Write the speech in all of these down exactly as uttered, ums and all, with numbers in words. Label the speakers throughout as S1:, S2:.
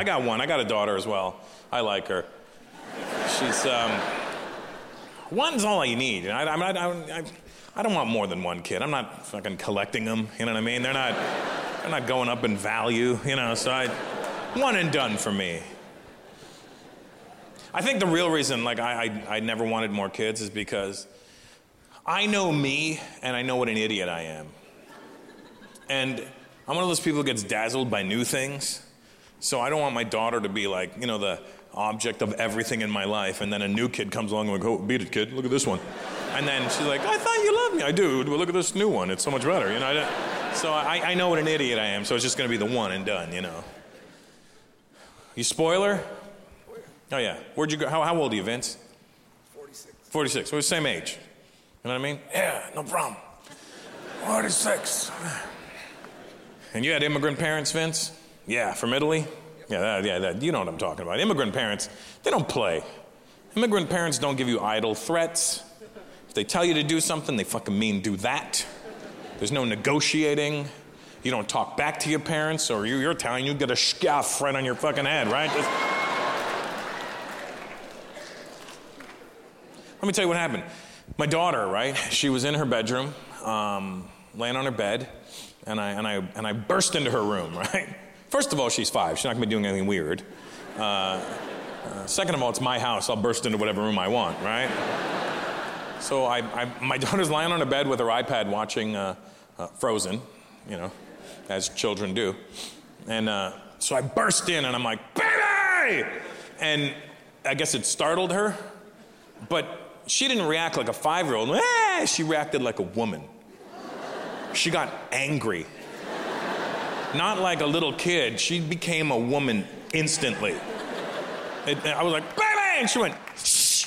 S1: I got one. I got a daughter as well. I like her. She's, um, one's all you need. I, I, I, I, I don't want more than one kid. I'm not fucking collecting them, you know what I mean? They're not, they're not going up in value, you know, so I, one and done for me. I think the real reason, like, I, I, I never wanted more kids is because I know me, and I know what an idiot I am. And I'm one of those people who gets dazzled by new things. So I don't want my daughter to be like, you know, the object of everything in my life, and then a new kid comes along and like, oh, beat it, kid, look at this one. And then she's like, I thought you loved me. I do, but look at this new one. It's so much better, you know? I so I, I know what an idiot I am, so it's just going to be the one and done, you know? You spoiler? Oh, yeah. Where'd you go? How, how old are you, Vince?
S2: forty-six.
S1: forty-six. We're the same age. You know what I mean? Yeah, no problem. forty-six. And you had immigrant parents, Vince? Yeah, from Italy? Yeah, that, yeah, that, you know what I'm talking about. Immigrant parents, they don't play. Immigrant parents don't give you idle threats. If they tell you to do something, they fucking mean do that. There's no negotiating. You don't talk back to your parents, or you're Italian, you get a scaff right on your fucking head, right? Just... Let me tell you what happened. My daughter, right, she was in her bedroom, um, laying on her bed, and I, and, I, and I burst into her room, right? First of all, she's five. She's not going to be doing anything weird. Uh, uh, second of all, it's my house. I'll burst into whatever room I want, right? So I, I, my daughter's lying on her bed with her iPad watching uh, uh, Frozen, you know, as children do. And uh, so I burst in, and I'm like, baby! And I guess it startled her, but she didn't react like a five-year-old. Eh, she reacted like a woman. She got angry. Not like a little kid. She became a woman instantly. It, I was like, baby! And she went, shh.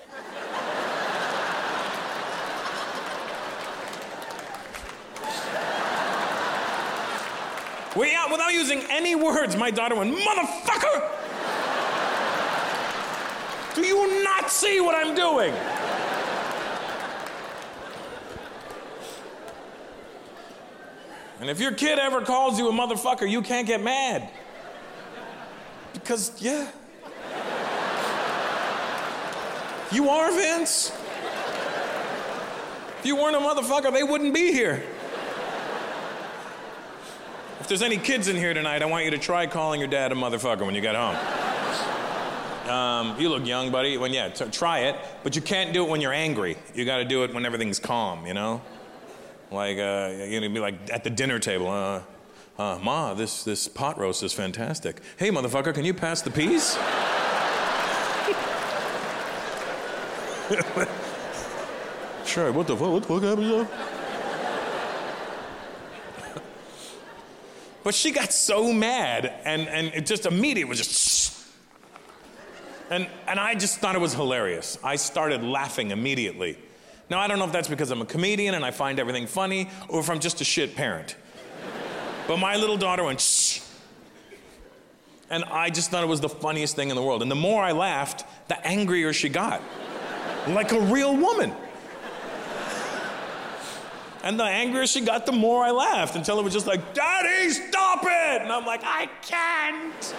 S1: Without, without using any words, my daughter went, motherfucker! Do you not see what I'm doing? And if your kid ever calls you a motherfucker, you can't get mad. Because, yeah. You are, Vince. If you weren't a motherfucker, they wouldn't be here. If there's any kids in here tonight, I want you to try calling your dad a motherfucker when you get home. Um, you look young, buddy. When yeah, t- try it, but you can't do it when you're angry. You got to do it when everything's calm, you know? Like, uh, you're gonna be like at the dinner table. Uh, uh, Ma, this this pot roast is fantastic. Hey, motherfucker, can you pass the peas? Sure. What the fuck? What the fuck happened? But she got so mad, and and it just immediately was just. And and I just thought it was hilarious. I started laughing immediately. Now, I don't know if that's because I'm a comedian and I find everything funny, or if I'm just a shit parent. But my little daughter went, shh. And I just thought it was the funniest thing in the world. And the more I laughed, the angrier she got. Like a real woman. And the angrier she got, the more I laughed, until it was just like, Daddy, stop it! And I'm like, I can't.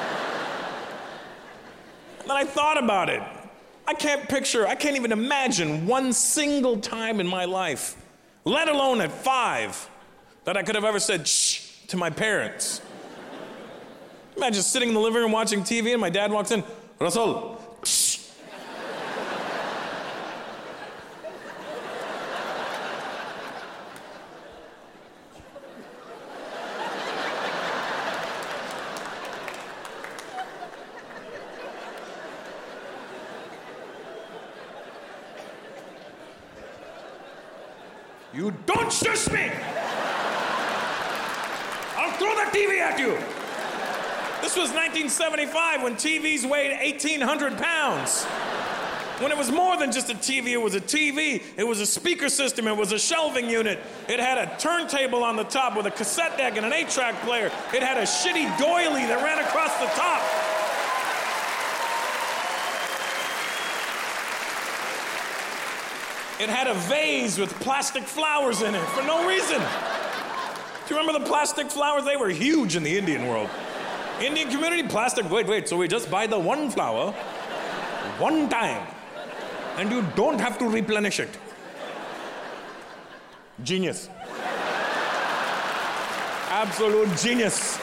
S1: And then I thought about it. I can't picture, I can't even imagine one single time in my life, let alone at five, that I could have ever said shh to my parents. Imagine sitting in the living room watching T V and my dad walks in, Rasul, shh. You don't shush me! I'll throw the T V at you! This was nineteen seventy-five when T Vs weighed eighteen hundred pounds. When it was more than just a T V, it was a T V, it was a speaker system, it was a shelving unit. It had a turntable on the top with a cassette deck and an eight-track player. It had a shitty doily that ran across the top. It had a vase with plastic flowers in it for no reason. Do you remember the plastic flowers? They were huge in the Indian world. Indian community, plastic, wait, wait, so we just buy the one flower, one time, and you don't have to replenish it. Genius. Absolute genius.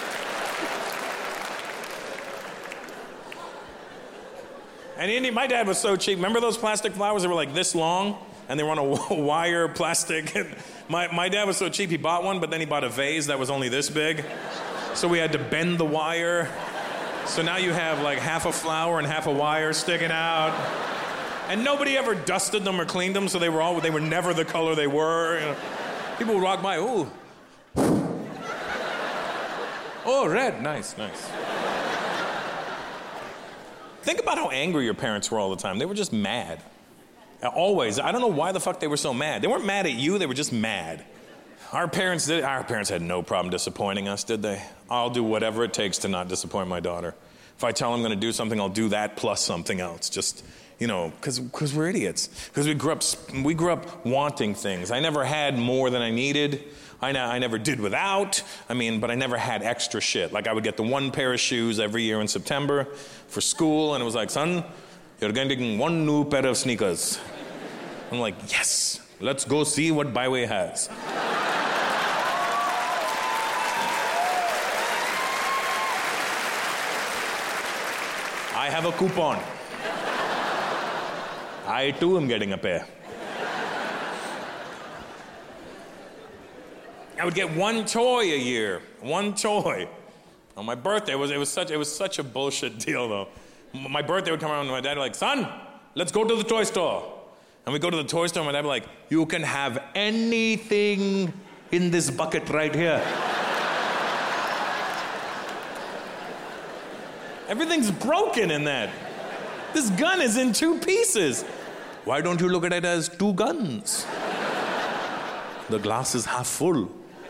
S1: And Indy, my dad was so cheap. Remember those plastic flowers that were like this long? And they were on a wire plastic. my, my dad was so cheap, he bought one, but then he bought a vase that was only this big. So we had to bend the wire. So now you have like half a flower and half a wire sticking out. And nobody ever dusted them or cleaned them, so they were all, they were never the color they were. You know. People would walk by, ooh. Oh, red, nice, nice. Think about how angry your parents were all the time. They were just mad. Always. I don't know why the fuck they were so mad. They weren't mad at you, they were just mad. Our parents did, our parents had no problem disappointing us, did they? I'll do whatever it takes to not disappoint my daughter. If I tell them I'm going to do something, I'll do that plus something else. Just, you know, because because we're idiots. Because we grew up we grew up wanting things. I never had more than I needed. I, I never did without. I mean, but I never had extra shit. Like I would get the one pair of shoes every year in September for school, and it was like, son, you're going to get one new pair of sneakers. I'm like, yes, let's go see what Byway has. I have a coupon. I too am getting a pair. I would get one toy a year, one toy. On my birthday, it was, it was such it was such a bullshit deal though. My birthday would come around and my dad would be like, son, let's go to the toy store. And we go to the toy store and my dad would be like, you can have anything in this bucket right here. Everything's broken in that. This gun is in two pieces. Why don't you look at it as two guns? The glass is half full.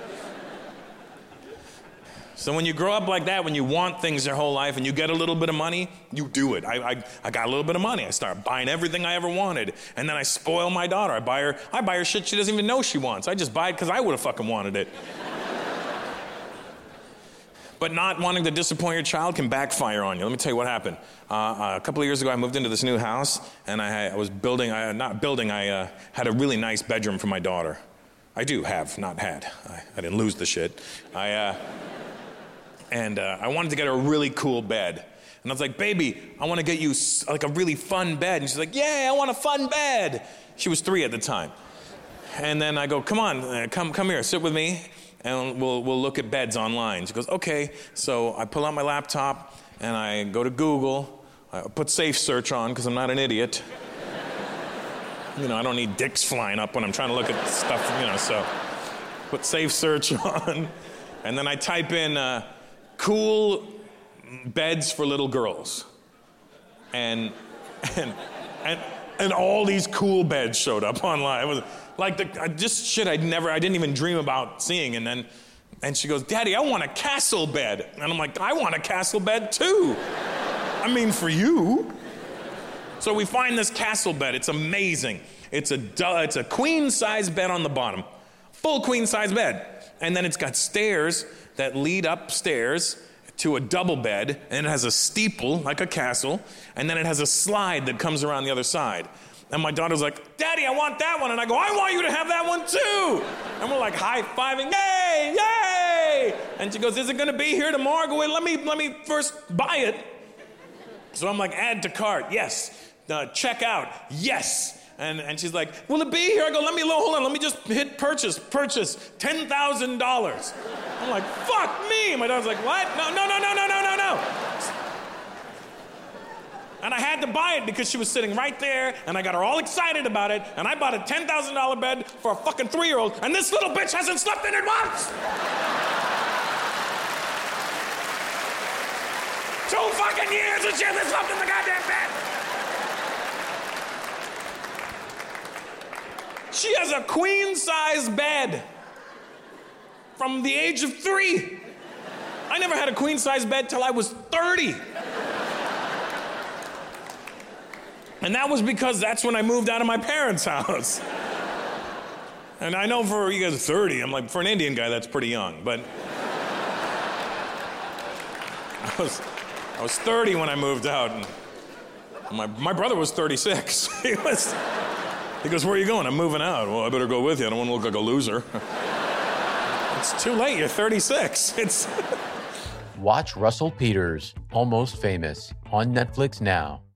S1: So when you grow up like that, when you want things your whole life and you get a little bit of money, you do it. I, I, I got a little bit of money. I start buying everything I ever wanted. And then I spoil my daughter. I buy her, I buy her shit she doesn't even know she wants. I just buy it because I would have fucking wanted it. But not wanting to disappoint your child can backfire on you. Let me tell you what happened. Uh, a couple of years ago, I moved into this new house, and I, I was building, I, not building, I uh, had a really nice bedroom for my daughter. I do have, not had. I, I didn't lose the shit. I, uh, and uh, I wanted to get her a really cool bed. And I was like, baby, I want to get you like a really fun bed. And she's like, yeah, I want a fun bed. She was three at the time. And then I go, come on, uh, come, come here, sit with me. And we'll we'll look at beds online. She goes, okay. So I pull out my laptop and I go to Google. I put Safe Search on because I'm not an idiot. You know, I don't need dicks flying up when I'm trying to look at stuff, you know, so put Safe Search on. And then I type in uh, cool beds for little girls. And, and, and, and all these cool beds showed up online. It was, Like the, just shit I'd never, I didn't even dream about seeing. And then, and she goes, Daddy, I want a castle bed. And I'm like, I want a castle bed too. I mean, for you. So we find this castle bed. It's amazing. It's a, it's a queen size bed on the bottom. Full queen size bed. And then it's got stairs that lead upstairs to a double bed. And it has a steeple, like a castle. And then it has a slide that comes around the other side. And my daughter's like, Daddy, I want that one. And I go, I want you to have that one too. And we're like high-fiving, yay, yay. And she goes, is it gonna be here tomorrow? I go, wait, let me, let me first buy it. So I'm like, add to cart, yes. Uh, check out, yes. And, and she's like, will it be here? I go, let me, hold on, let me just hit purchase, purchase, ten thousand dollars. I'm like, fuck me. My daughter's like, what? No, no, no, no, no, no, no, no. And I had to buy it because she was sitting right there, and I got her all excited about it, and I bought a ten thousand dollars bed for a fucking three-year-old, and this little bitch hasn't slept in it once! Two fucking years and she hasn't slept in the goddamn bed! She has a queen-size bed from the age of three. I never had a queen-size bed till I was thirty. And that was because that's when I moved out of my parents' house. And I know for you guys thirty, I'm like, for an Indian guy, that's pretty young, but. I was, I was thirty when I moved out, and my, my brother was thirty-six. he, was, he goes, where are you going? I'm moving out. Well, I better go with you. I don't want to look like a loser. It's too late. You're thirty-six. It's...
S2: Watch Russell Peters, Almost Famous, on Netflix now.